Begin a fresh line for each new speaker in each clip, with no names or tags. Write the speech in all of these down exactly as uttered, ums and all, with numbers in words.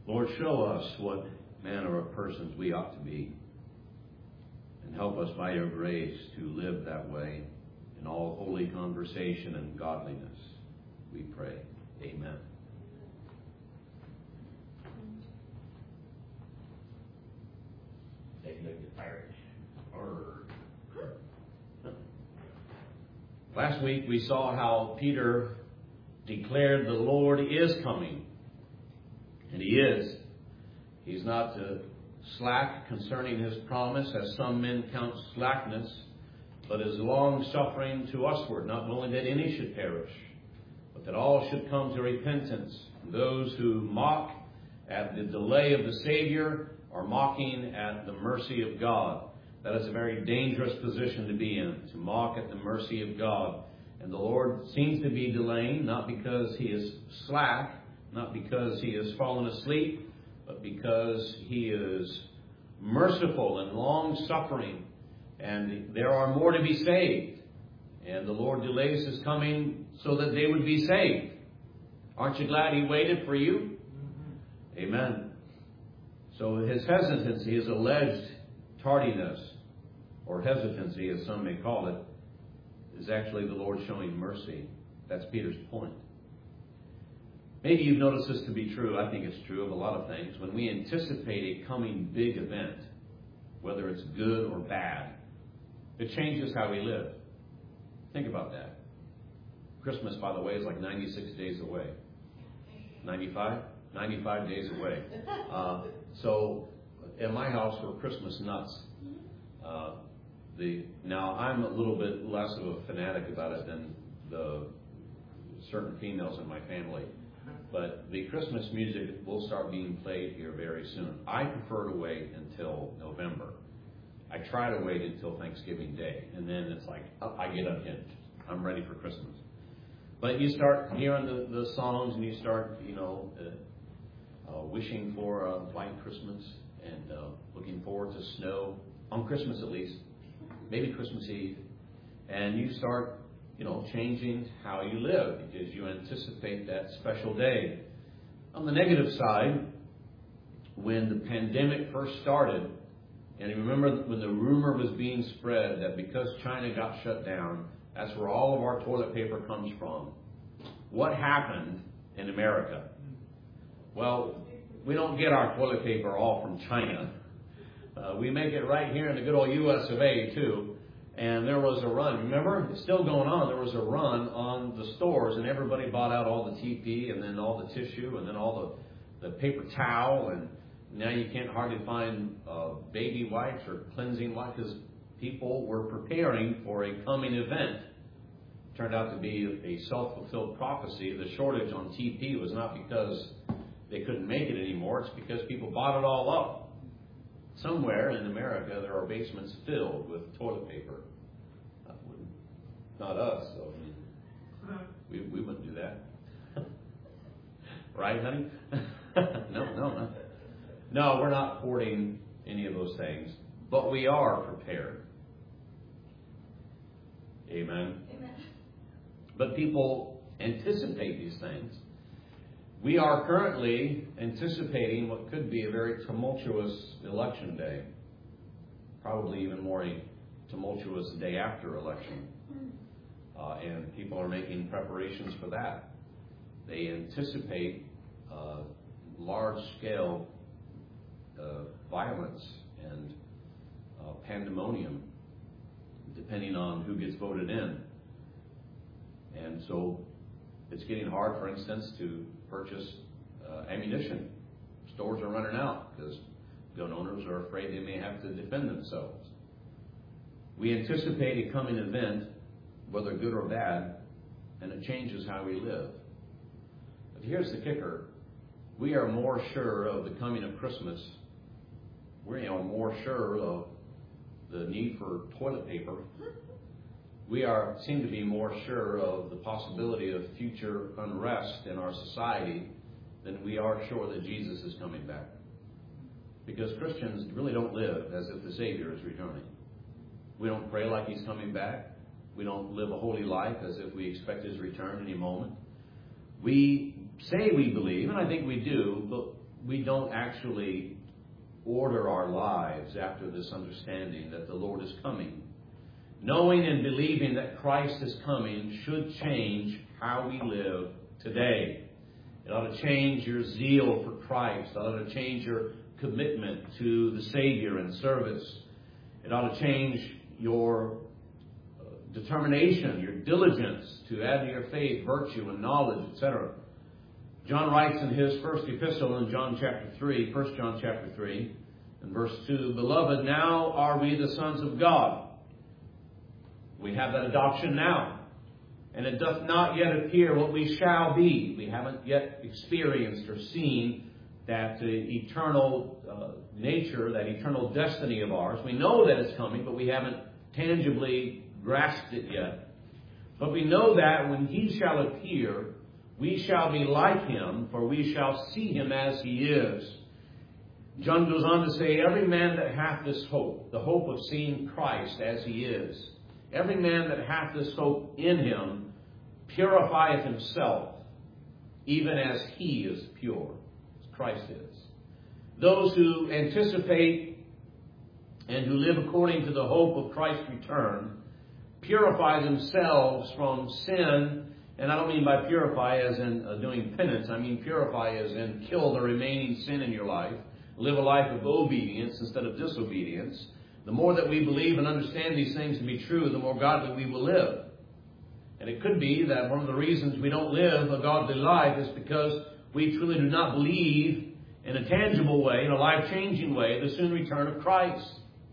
Lord, show us what manner of persons we ought to be, and help us by your grace to live that way in all holy conversation and godliness. We pray. Amen. Last week we saw how Peter declared the Lord is coming. And he is. He's not uh, slack concerning his promise, as some men count slackness, but is long-suffering to usward, not willing that any should perish, but that all should come to repentance. And those who mock at the delay of the Savior are mocking at the mercy of God. That is a very dangerous position to be in, to mock at the mercy of God. And the Lord seems to be delaying, not because he is slack, not because he has fallen asleep, but because he is merciful and long-suffering. And there are more to be saved. And the Lord delays his coming so that they would be saved. Aren't you glad he waited for you? Mm-hmm. Amen. So his hesitancy, his alleged tardiness, or hesitancy as some may call it, is actually the Lord showing mercy. That's Peter's point. Maybe you've noticed this to be true. I think it's true of a lot of things. When we anticipate a coming big event, whether it's good or bad, it changes how we live. Think about that. Christmas, by the way, is like ninety-six days away. ninety-five? ninety-five days away. Uh, so, in my house, we're Christmas nuts. Uh, the now, I'm a little bit less of a fanatic about it than the certain females in my family. But the Christmas music will start being played here very soon. I prefer to wait until November. I try to wait until Thanksgiving Day, and then it's like, oh, I get unhinged. I'm ready for Christmas. But you start hearing the, the songs, and you start, you know, uh, uh, wishing for a white Christmas, and uh, looking forward to snow, on Christmas at least, maybe Christmas Eve. And you start, you know, changing how you live because you anticipate that special day. On the negative side, when the pandemic first started, and you remember when the rumor was being spread that because China got shut down, that's where all of our toilet paper comes from. What happened in America? Well, we don't get our toilet paper all from China. Uh, we make it right here in the good old U S of A, too. And there was a run. Remember? It's still going on. There was a run on the stores, and everybody bought out all the T P and then all the tissue and then all the, the paper towel. And now you can't hardly find uh, baby wipes or cleansing wipes because people were preparing for a coming event. It turned out to be a self-fulfilled prophecy. The shortage on T P was not because they couldn't make it anymore. It's because people bought it all up. Somewhere in America, there are basements filled with toilet paper. Not us, so we, we wouldn't do that. Right, honey? no, no, no. No, we're not hoarding any of those things, but we are prepared. Amen. Amen. But people anticipate these things. We are currently anticipating what could be a very tumultuous election day. Probably even more a tumultuous day after election. Uh, and people are making preparations for that. They anticipate uh, large-scale uh, violence and uh, pandemonium, depending on who gets voted in. And so it's getting hard, for instance, to purchase uh, ammunition. Stores are running out because gun owners are afraid they may have to defend themselves. We anticipate a coming event, whether good or bad, and it changes how we live. But here's the kicker. We are more sure of the coming of Christmas. We're you know, more sure of the need for toilet paper. We are seem to be more sure of the possibility of future unrest in our society than we are sure that Jesus is coming back. Because Christians really don't live as if the Savior is returning. We don't pray like He's coming back. We don't live a holy life as if we expect His return any moment. We say we believe, and I think we do, but we don't actually order our lives after this understanding that the Lord is coming. Knowing and believing that Christ is coming should change how we live today. It ought to change your zeal for Christ. It ought to change your commitment to the Savior and service. It ought to change your determination, your diligence to add to your faith virtue and knowledge, et cetera. John writes in his first epistle in John chapter three, First John chapter three, and verse two, Beloved, now are we the sons of God. We have that adoption now. And it doth not yet appear what we shall be. We haven't yet experienced or seen that uh, eternal uh, nature, that eternal destiny of ours. We know that it's coming, but we haven't tangibly grasped it yet. But we know that when he shall appear, we shall be like him, for we shall see him as he is. John goes on to say, Every man that hath this hope, the hope of seeing Christ as he is, every man that hath this hope in him purifieth himself, even as he is pure, as Christ is. Those who anticipate and who live according to the hope of Christ's return purify themselves from sin. And I don't mean by purify as in uh, doing penance. I mean purify as in kill the remaining sin in your life. Live a life of obedience instead of disobedience. The more that we believe and understand these things to be true, the more godly we will live. And it could be that one of the reasons we don't live a godly life is because we truly do not believe in a tangible way, in a life-changing way, the soon return of Christ.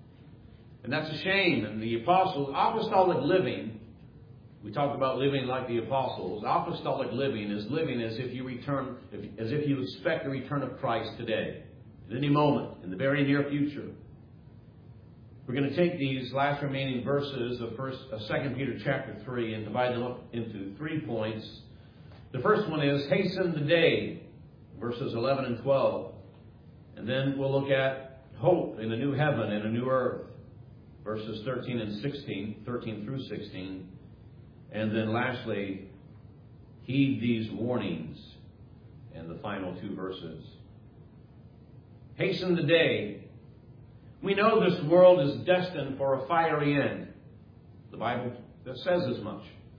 And that's a shame. And the apostles, apostolic living, we talked about living like the apostles. Apostolic living is living as if you return, as if you expect the return of Christ today, at any moment, in the very near future. We're going to take these last remaining verses of First, uh, Second Peter chapter three and divide them up into three points. The first one is hasten the day, verses eleven and twelve. And then we'll look at hope in a new heaven and a new earth, verses thirteen and sixteen, thirteen through sixteen. And then lastly, heed these warnings, and the final two verses. Hasten the day. We know this world is destined for a fiery end. The Bible says as much.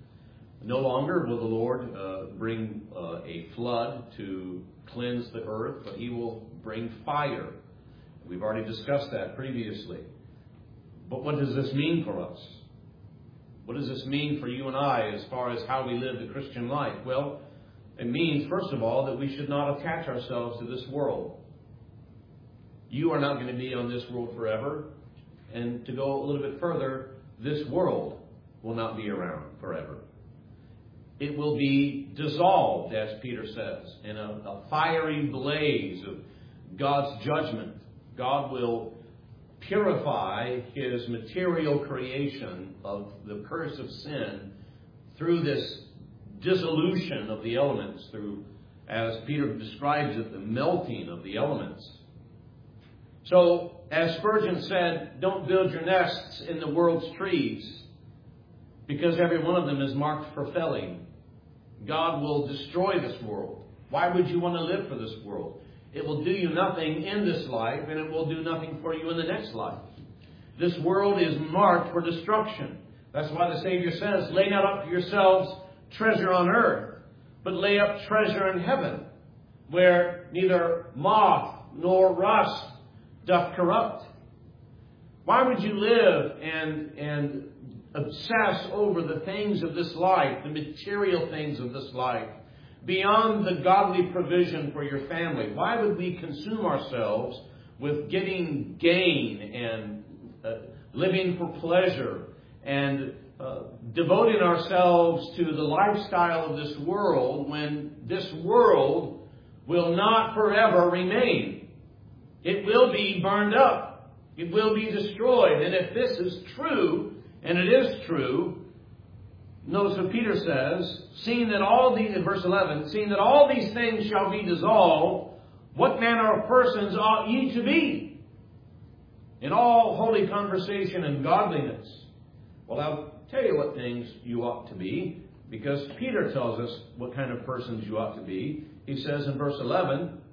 No longer will the Lord uh, bring uh, a flood to cleanse the earth, but he will bring fire. We've already discussed that previously. But what does this mean for us? What does this mean for you and I as far as how we live the Christian life? Well, it means, first of all, that we should not attach ourselves to this world. You are not going to be on this world forever. And to go a little bit further, this world will not be around forever. It will be dissolved, as Peter says, in a, a fiery blaze of God's judgment. God will purify his material creation of the curse of sin through this dissolution of the elements, through, as Peter describes it, the melting of the elements. So, as Spurgeon said, don't build your nests in the world's trees, because every one of them is marked for felling. God will destroy this world. Why would you want to live for this world? It will do you nothing in this life, and it will do nothing for you in the next life. This world is marked for destruction. That's why the Savior says, lay not up for yourselves treasure on earth, but lay up treasure in heaven, where neither moth nor rust doth corrupt. Why would you live and, and obsess over the things of this life, the material things of this life, beyond the godly provision for your family? Why would we consume ourselves with getting gain and uh, living for pleasure and uh, devoting ourselves to the lifestyle of this world when this world will not forever remain? It will be burned up. It will be destroyed. And if this is true, and it is true, notice what Peter says, seeing that all these, in verse eleven, seeing that all these things shall be dissolved, what manner of persons ought ye to be? In all holy conversation and godliness. Well, I'll tell you what things you ought to be, because Peter tells us what kind of persons you ought to be. He says in verse eleven,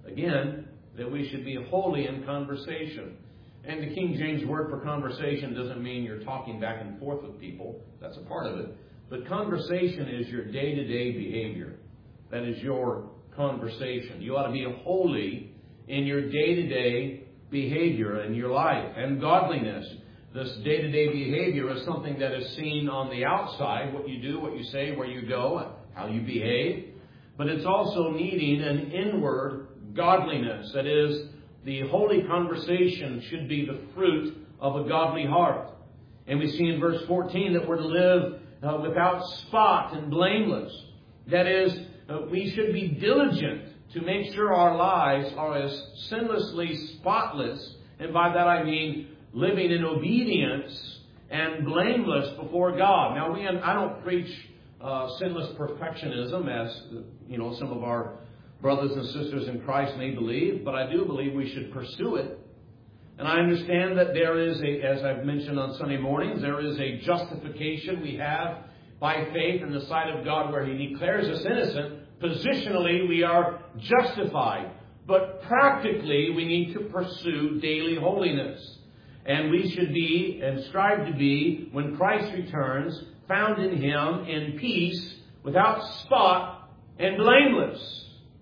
Again, that we should be holy in conversation. And the King James word for conversation doesn't mean you're talking back and forth with people. That's a part of it. But conversation is your day-to-day behavior. That is your conversation. You ought to be holy in your day-to-day behavior in your life. And godliness. This day-to-day behavior is something that is seen on the outside. What you do, what you say, where you go, how you behave. But it's also needing an inward godliness. That is, the holy conversation should be the fruit of a godly heart. And we see in verse fourteen that we're to live uh, without spot and blameless. That is, uh, we should be diligent to make sure our lives are as sinlessly spotless. And by that I mean living in obedience and blameless before God. Now, we I don't preach uh, sinless perfectionism as, you know, some of our brothers and sisters in Christ may believe, but I do believe we should pursue it. And I understand that there is a, as I've mentioned on Sunday mornings, there is a justification we have by faith in the sight of God where He declares us innocent. Positionally, we are justified. But practically, we need to pursue daily holiness. And we should be and strive to be, when Christ returns, found in Him in peace, without spot, and blameless.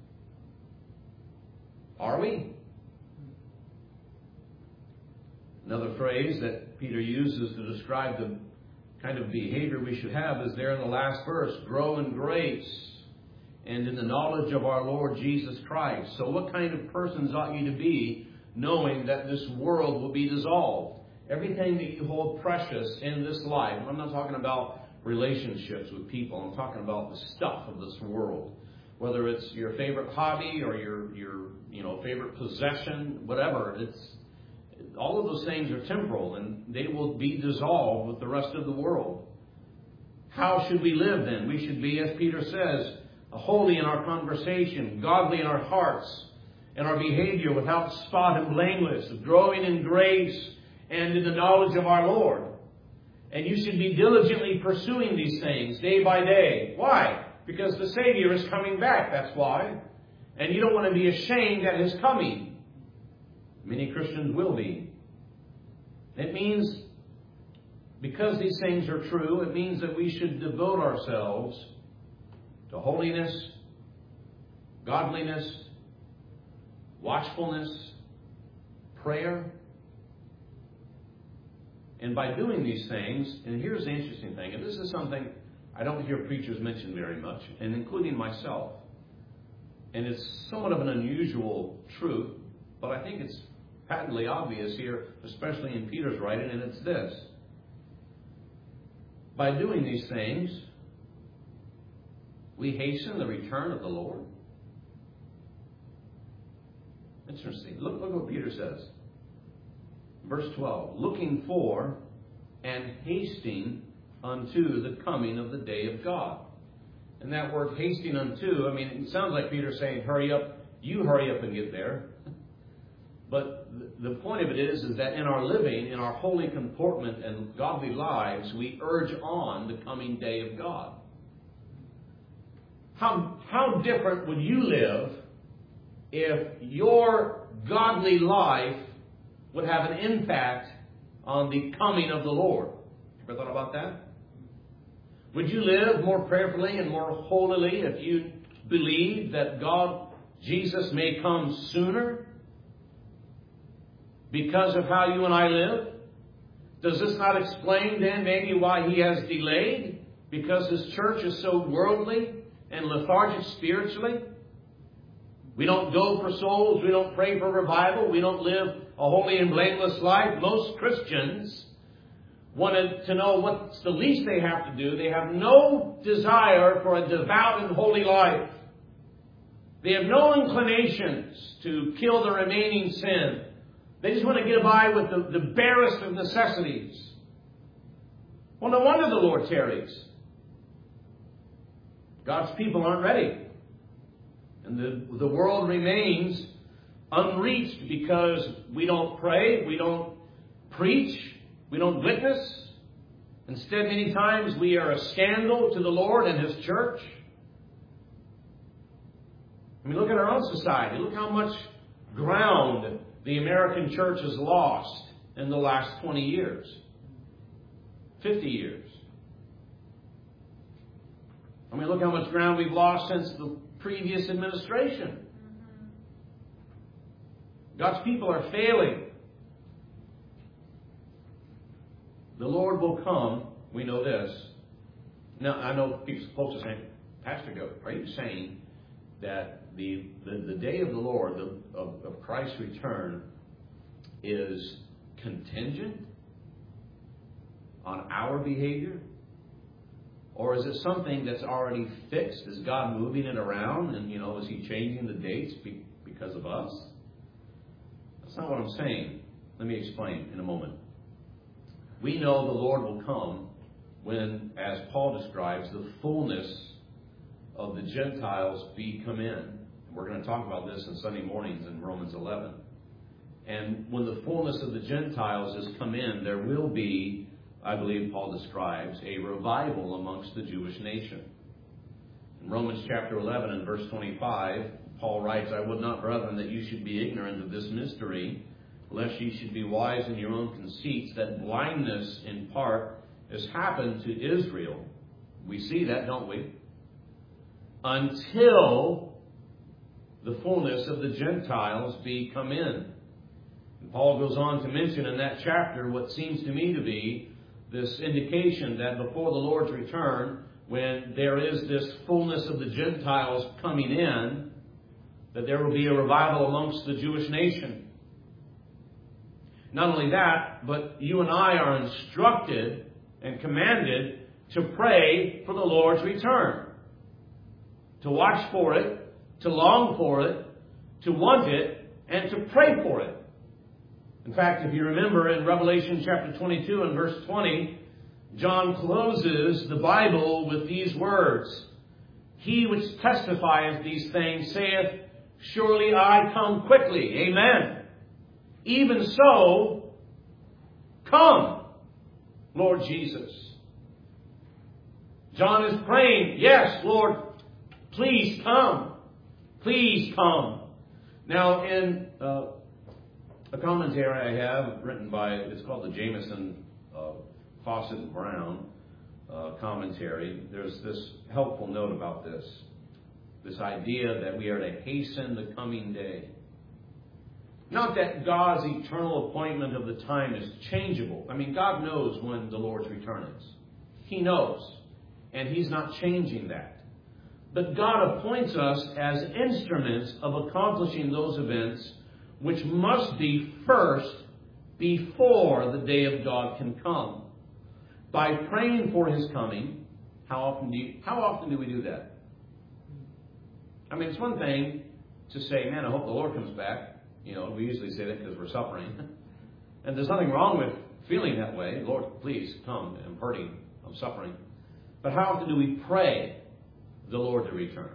Are we? Another phrase that Peter uses to describe the kind of behavior we should have is there in the last verse. Grow in grace and in the knowledge of our Lord Jesus Christ. So what kind of persons ought you to be, knowing that this world will be dissolved? Everything that you hold precious in this life. I'm not talking about relationships with people. I'm talking about the stuff of this world. Whether it's your favorite hobby or your, your you know, favorite possession, whatever. It's all of those things are temporal, and they will be dissolved with the rest of the world. How should we live then? We should be, as Peter says, holy in our conversation, godly in our hearts, and our behavior without spot and blameless, growing in grace and in the knowledge of our Lord. And you should be diligently pursuing these things day by day. Why? Because the Savior is coming back, that's why. And you don't want to be ashamed at His coming. Many Christians will be. It means, because these things are true, it means that we should devote ourselves to holiness, godliness, watchfulness, prayer. And by doing these things, and here's the interesting thing, and this is something I don't hear preachers mention very much, and including myself. And it's somewhat of an unusual truth, but I think it's patently obvious here, especially in Peter's writing, and it's this. By doing these things, we hasten the return of the Lord. Interesting. Look, look what Peter says. Verse twelve. Looking for and hasting unto the coming of the day of God. And that word hasting unto, I mean, it sounds like Peter saying, hurry up, you hurry up and get there. But the point of it is, is that in our living, in our holy comportment and godly lives, we urge on the coming day of God. How, how different would you live if your godly life would have an impact on the coming of the Lord? Ever thought about that? Would you live more prayerfully and more holily if you believe that God, Jesus, may come sooner because of how you and I live? Does this not explain then maybe why He has delayed? Because His church is so worldly and lethargic spiritually? We don't go for souls. We don't pray for revival. We don't live a holy and blameless life. Most Christians wanted to know what's the least they have to do. They have no desire for a devout and holy life. They have no inclinations to kill the remaining sin. They just want to get by with the, the barest of necessities. Well, no wonder the Lord tarries. God's people aren't ready. And the, the world remains unreached because we don't pray, we don't preach, we don't witness. Instead, many times we are a scandal to the Lord and His church. I mean, look at our own society. Look how much ground the American church has lost in the last twenty years, fifty years. I mean, look how much ground we've lost since the previous administration. God's people are failing. The Lord will come. We know this. Now, I know people, folks are saying, Pastor Goat, are you saying that the the, the day of the Lord, the, of, of Christ's return, is contingent on our behavior? Or is it something that's already fixed? Is God moving it around? And, you know, is He changing the dates be, because of us? That's not what I'm saying. Let me explain in a moment. We know the Lord will come when, as Paul describes, the fullness of the Gentiles be come in. We're going to talk about this in Sunday mornings in Romans eleven. And when the fullness of the Gentiles has come in, there will be, I believe Paul describes, a revival amongst the Jewish nation. In Romans chapter eleven and verse twenty-five, Paul writes, I would not, brethren, that you should be ignorant of this mystery, lest ye should be wise in your own conceits, that blindness in part has happened to Israel. We see that, don't we? Until the fullness of the Gentiles be come in. And Paul goes on to mention in that chapter what seems to me to be this indication that before the Lord's return, when there is this fullness of the Gentiles coming in, that there will be a revival amongst the Jewish nation. Not only that, but you and I are instructed and commanded to pray for the Lord's return. To watch for it, to long for it, to want it, and to pray for it. In fact, if you remember in Revelation chapter twenty-two and verse twenty, John closes the Bible with these words. He which testifieth these things saith, surely I come quickly. Amen. Even so, come, Lord Jesus. John is praying, yes, Lord, please come. Please come. Now, in uh, a commentary I have written by, it's called the Jameson uh, Fawcett Brown uh, commentary, there's this helpful note about this. This idea that we are to hasten the coming day. Not that God's eternal appointment of the time is changeable. I mean, God knows when the Lord's return is. He knows. And He's not changing that. But God appoints us as instruments of accomplishing those events which must be first before the day of God can come. By praying for His coming, how often do you, how often do we do that? I mean, it's one thing to say, man, I hope the Lord comes back. You know, we usually say that because we're suffering. And there's nothing wrong with feeling that way. Lord, please come. I'm hurting. I'm suffering. But how often do we pray the Lord to return?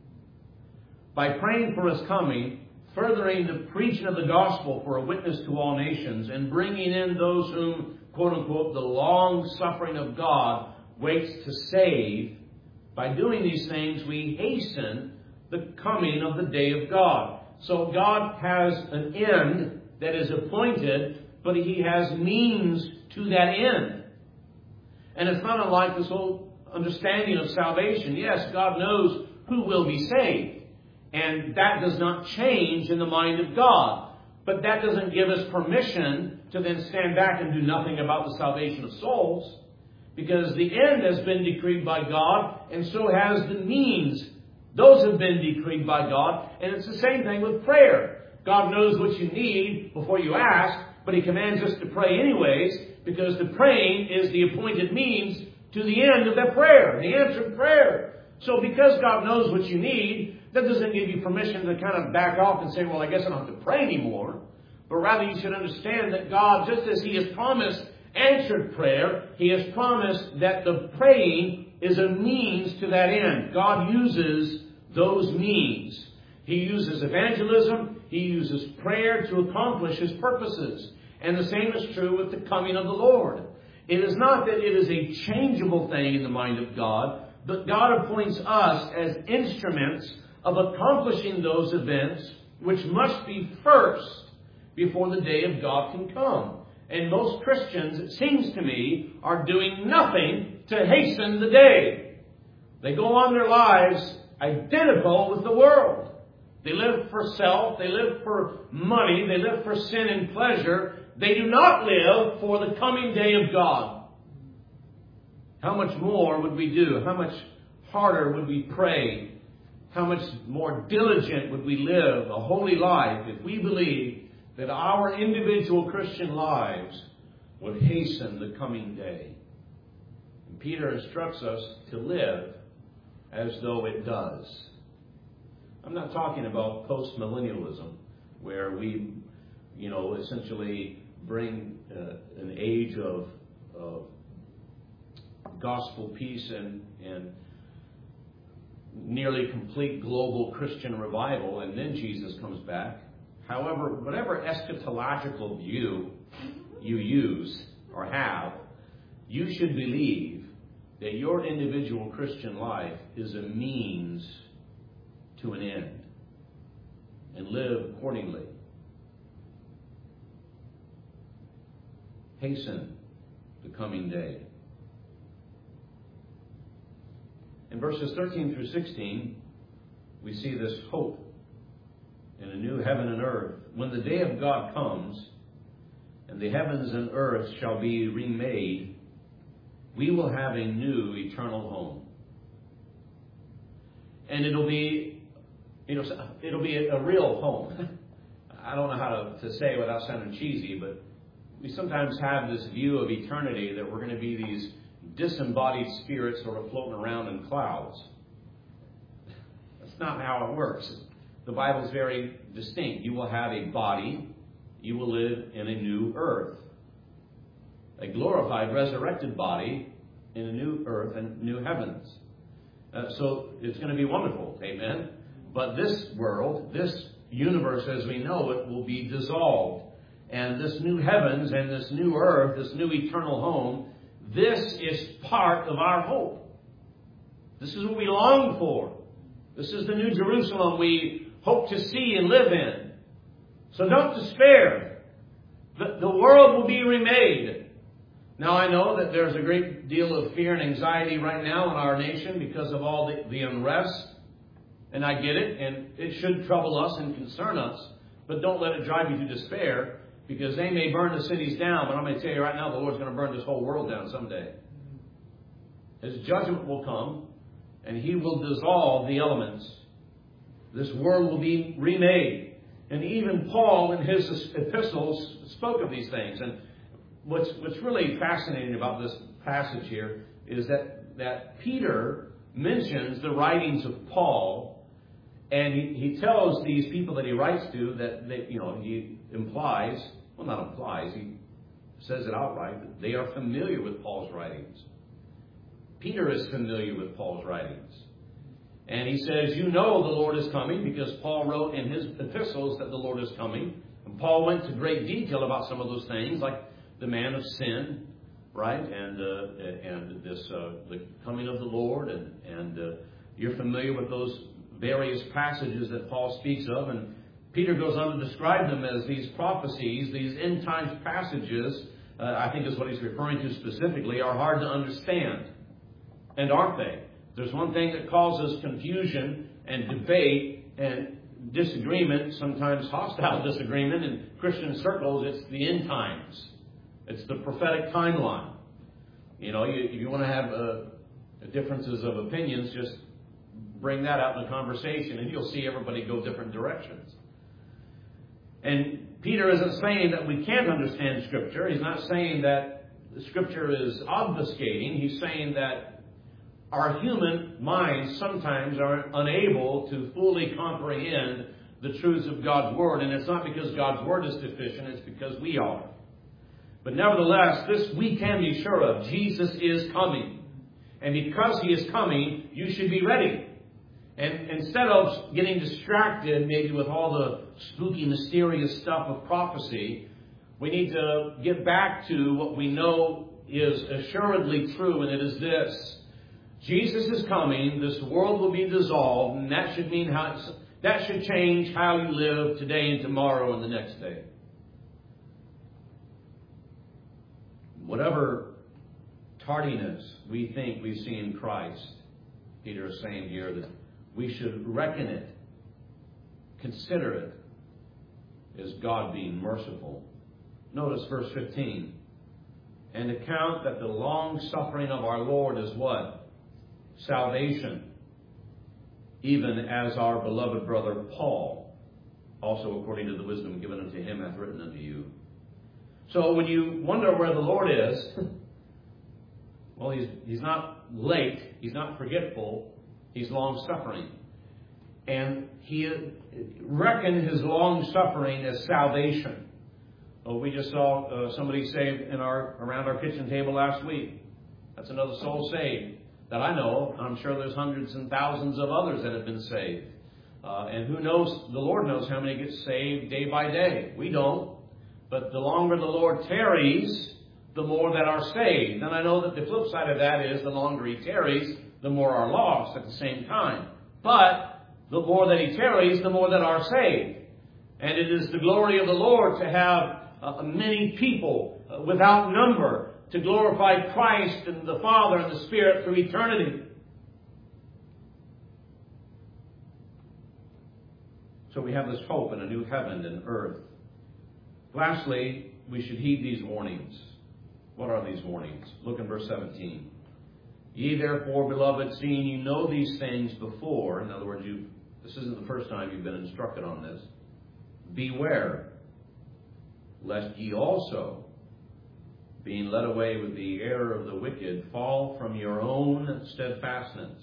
By praying for His coming, furthering the preaching of the gospel for a witness to all nations, and bringing in those whom, quote unquote, the long suffering of God waits to save. By doing these things, we hasten the coming of the day of God. So God has an end that is appointed, but He has means to that end. And it's not unlike this whole understanding of salvation. Yes, God knows who will be saved. And that does not change in the mind of God. But that doesn't give us permission to then stand back and do nothing about the salvation of souls. Because the end has been decreed by God, and so has the means. Those have been decreed by God. And it's the same thing with prayer. God knows what you need before you ask, but He commands us to pray anyways, because the praying is the appointed means to the end of that prayer, the answered prayer. So because God knows what you need, that doesn't give you permission to kind of back off and say, well, I guess I don't have to pray anymore. But rather you should understand that God, just as He has promised answered prayer, He has promised that the praying is a means to that end. God uses those means. He uses evangelism. He uses prayer to accomplish His purposes. And the same is true with the coming of the Lord. It is not that it is a changeable thing in the mind of God, but God appoints us as instruments of accomplishing those events which must be first before the day of God can come. And most Christians, it seems to me, are doing nothing to hasten the day. They go on their lives identical with the world. They live for self, they live for money, they live for sin and pleasure. They do not live for the coming day of God. How much more would we do? How much harder would we pray? How much more diligent would we live a holy life if we believed that our individual Christian lives would hasten the coming day? And Peter instructs us to live as though it does. I'm not talking about post-millennialism, where we, you know, essentially bring uh, an age of, of gospel peace and, and nearly complete global Christian revival, and then Jesus comes back. However, whatever eschatological view you use or have, you should believe that your individual Christian life is a means to an end, and live accordingly. Hasten the coming day. In verses thirteen through sixteen, we see this hope in a new heaven and earth. When the day of God comes, and the heavens and earth shall be remade, we will have a new eternal home. And it'll be, you know, it'll be a, a real home. I don't know how to, to say it without sounding cheesy, but we sometimes have this view of eternity that we're going to be these disembodied spirits sort of floating around in clouds. That's not how it works. The Bible is very distinct. You will have a body. You will live in a new earth. A glorified, resurrected body in a new earth and new heavens. Uh, so it's going to be wonderful. Amen. But this world, this universe as we know it, will be dissolved. And this new heavens and this new earth, this new eternal home, this is part of our hope. This is what we long for. This is the New Jerusalem we hope to see and live in. So don't despair. The, the world will be remade. Now I know that there's a great deal of fear and anxiety right now in our nation because of all the, the unrest. And I get it, and it should trouble us and concern us. But don't let it drive you to despair, because they may burn the cities down, but I'm going to tell you right now, the Lord's going to burn this whole world down someday. His judgment will come, and He will dissolve the elements. This world will be remade. And even Paul in his epistles spoke of these things. And what's what's really fascinating about this passage here is that, that Peter mentions the writings of Paul, and he, he tells these people that he writes to that they, you know, he implies, well, not implies, he says it outright, that they are familiar with Paul's writings. Peter is familiar with Paul's writings. And he says, you know the Lord is coming, because Paul wrote in his epistles that the Lord is coming. And Paul went to great detail about some of those things, like the man of sin, right? And uh, and this uh, the coming of the Lord. And, and uh, you're familiar with those various passages that Paul speaks of. And Peter goes on to describe them as these prophecies, these end times passages, uh, I think is what he's referring to specifically, are hard to understand. And aren't they? There's one thing that causes confusion and debate and disagreement, sometimes hostile disagreement in Christian circles. It's the end times. It's the prophetic timeline. You know, you, if you want to have uh, differences of opinions, just bring that out in the conversation and you'll see everybody go different directions. And Peter isn't saying that we can't understand Scripture. He's not saying that the Scripture is obfuscating. He's saying that our human minds sometimes are unable to fully comprehend the truths of God's Word. And it's not because God's Word is deficient, it's because we are. But nevertheless, this we can be sure of. Jesus is coming. And because He is coming, you should be ready. And instead of getting distracted maybe with all the spooky, mysterious stuff of prophecy, we need to get back to what we know is assuredly true, and it is this. Jesus is coming. This world will be dissolved, and that should mean how it's, that should change how you live today and tomorrow and the next day. Whatever tardiness we think we see in Christ, Peter is saying here that we should reckon it, consider it, as God being merciful. Notice verse fifteen. And account that the long suffering of our Lord is what? Salvation. Even as our beloved brother Paul, also according to the wisdom given unto him, hath written unto you. So when you wonder where the Lord is, well, he's, he's not late, he's not forgetful, he's long-suffering. And he reckoned his long-suffering as salvation. Well, we just saw uh, somebody saved in our around our kitchen table last week. That's another soul saved that I know. I'm sure there's hundreds and thousands of others that have been saved. Uh, and who knows, the Lord knows how many get saved day by day. We don't. But the longer the Lord tarries, the more that are saved. And I know that the flip side of that is the longer he tarries, the more are lost at the same time. But the more that he tarries, the more that are saved. And it is the glory of the Lord to have uh, many people uh, without number to glorify Christ and the Father and the Spirit through eternity. So we have this hope in a new heaven and earth. Lastly, we should heed these warnings. What are these warnings? Look in verse seventeen. Ye therefore, beloved, seeing you know these things before, in other words, you this isn't the first time you've been instructed on this, beware, lest ye also, being led away with the error of the wicked, fall from your own steadfastness,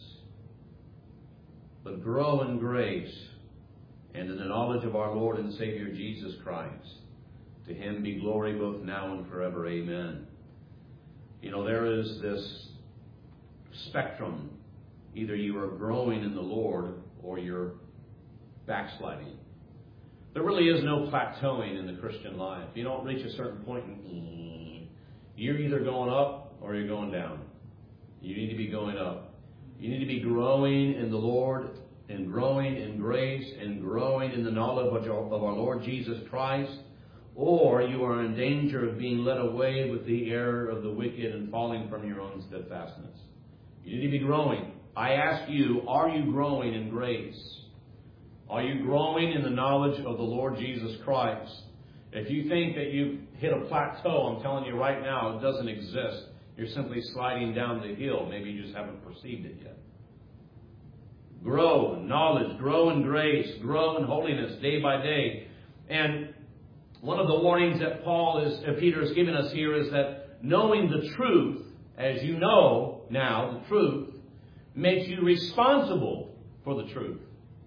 but grow in grace and in the knowledge of our Lord and Savior Jesus Christ. To him be glory both now and forever. Amen. You know, there is this spectrum. Either you are growing in the Lord or you're backsliding. There really is no plateauing in the Christian life. You don't reach a certain point and you're either going up or you're going down. You need to be going up. You need to be growing in the Lord and growing in grace and growing in the knowledge of our Lord Jesus Christ, or you are in danger of being led away with the error of the wicked and falling from your own steadfastness. You need to be growing. I ask you, are you growing in grace? Are you growing in the knowledge of the Lord Jesus Christ? If you think that you've hit a plateau, I'm telling you right now, it doesn't exist. You're simply sliding down the hill. Maybe you just haven't perceived it yet. Grow in knowledge, grow in grace, grow in holiness day by day. And one of the warnings that Paul is, uh, Peter is giving us here is that knowing the truth, as you know now, the truth, makes you responsible for the truth.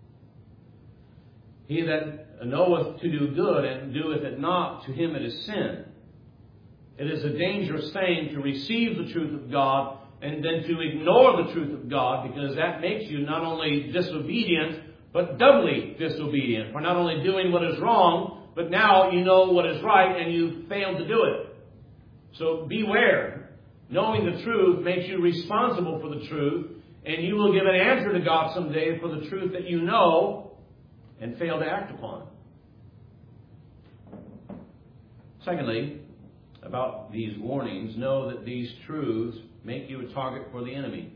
He that knoweth to do good and doeth it not, to him it is sin. It is a dangerous thing to receive the truth of God and then to ignore the truth of God, because that makes you not only disobedient, but doubly disobedient. For not only doing what is wrong, but now you know what is right and you failed to do it. So beware. Knowing the truth makes you responsible for the truth, and you will give an answer to God someday for the truth that you know and fail to act upon. Secondly, about these warnings, know that these truths make you a target for the enemy.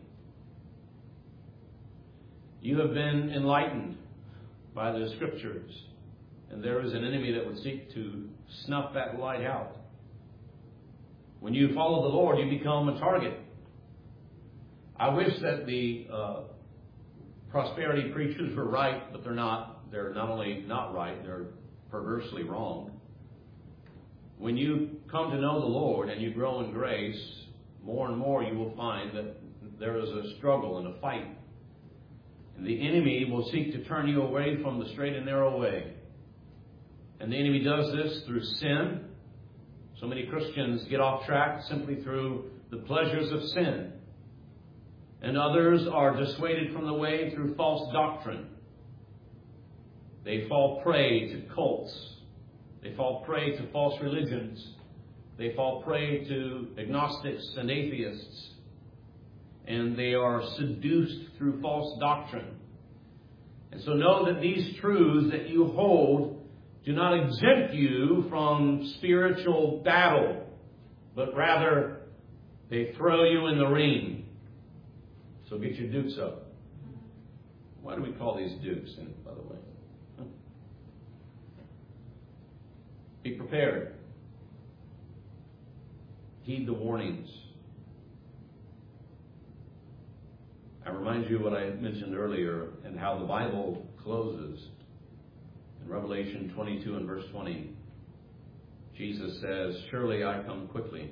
You have been enlightened by the Scriptures, and there is an enemy that would seek to snuff that light out. When you follow the Lord, you become a target. I wish that the uh, prosperity preachers were right, but they're not. They're not only not right, they're perversely wrong. When you come to know the Lord and you grow in grace, more and more you will find that there is a struggle and a fight. And the enemy will seek to turn you away from the straight and narrow way. And the enemy does this through sin. So many Christians get off track simply through the pleasures of sin. And others are dissuaded from the way through false doctrine. They fall prey to cults. They fall prey to false religions. They fall prey to agnostics and atheists. and they are seduced through false doctrine. And so know that these truths that you hold do not exempt you from spiritual battle, but rather they throw you in the ring. So get your dukes up. Why do we call these dukes, by the way? Huh? Be prepared. Heed the warnings. I remind you what I mentioned earlier and how the Bible closes. In Revelation twenty-two and verse twenty, Jesus says, "Surely I come quickly."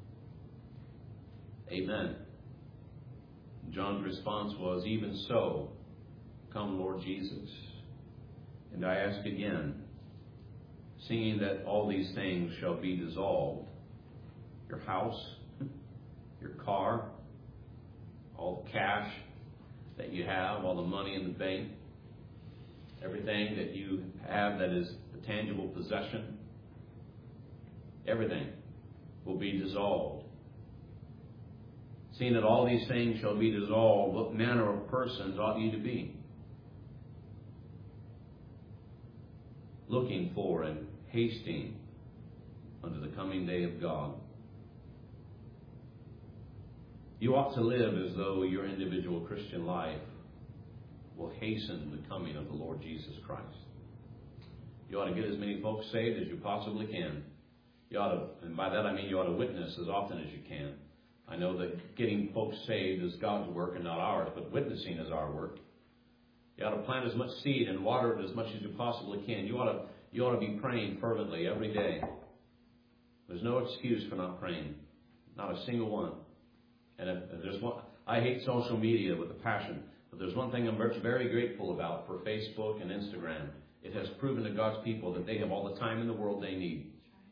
Amen. John's response was, "Even so, come, Lord Jesus." And I ask again, seeing that all these things shall be dissolved, your house, your car, all the cash that you have, all the money in the bank, everything that you have that is a tangible possession, everything will be dissolved. Seeing that all these things shall be dissolved, what manner of persons ought you to be? Looking for and hasting unto the coming day of God. You ought to live as though your individual Christian life will hasten the coming of the Lord Jesus Christ. You ought to get as many folks saved as you possibly can. You ought to, and by that I mean you ought to witness as often as you can. I know that getting folks saved is God's work and not ours, but witnessing is our work. You ought to plant as much seed and water it as much as you possibly can. You ought to, you ought to be praying fervently every day. There's no excuse for not praying. Not a single one. And if, if there's one, I hate social media with a passion, but there's one thing I'm very grateful about for Facebook and Instagram. It has proven to God's people that they have all the time in the world they need.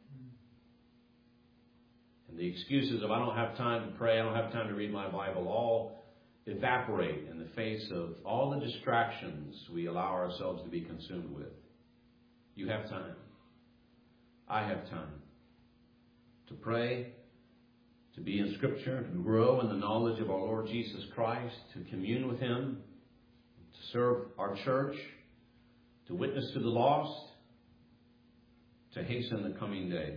And the excuses of I don't have time to pray, I don't have time to read my Bible, all evaporate in the face of all the distractions we allow ourselves to be consumed with. You have time. I have time to pray, to be in Scripture, to grow in the knowledge of our Lord Jesus Christ, to commune with Him, to serve our church, to witness to the lost, to hasten the coming day.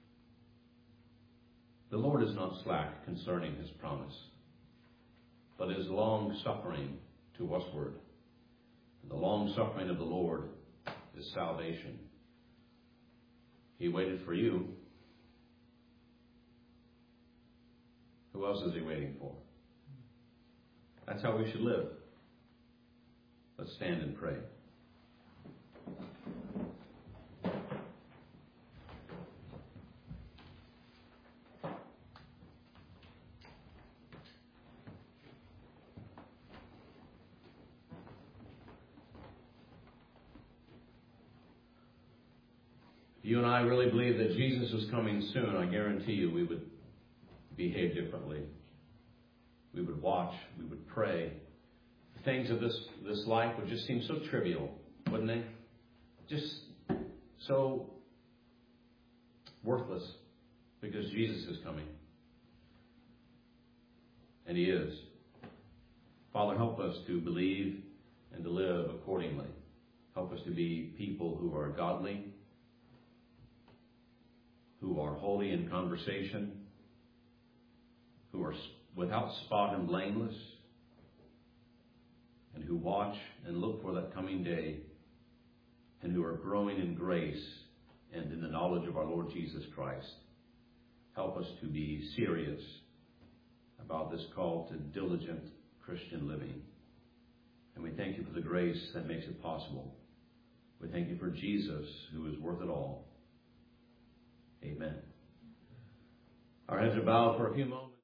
The Lord is not slack concerning His promise, but is long-suffering to usward. And the long-suffering of the Lord is salvation. He waited for you. Who else is He waiting for? That's how we should live. Let's stand and pray. If you and I really believe that Jesus is coming soon, I guarantee you we would behave differently. We would watch, we would pray. The things of this, this life would just seem so trivial, wouldn't they? Just so worthless, because Jesus is coming. And He is. Father, help us to believe and to live accordingly. Help us to be people who are godly, who are holy in conversation, who are without spot and blameless, and who watch and look for that coming day, and who are growing in grace and in the knowledge of our Lord Jesus Christ. Help us to be serious about this call to diligent Christian living. And we thank You for the grace that makes it possible. We thank You for Jesus, who is worth it all. Amen. Our heads are bowed for a few moments.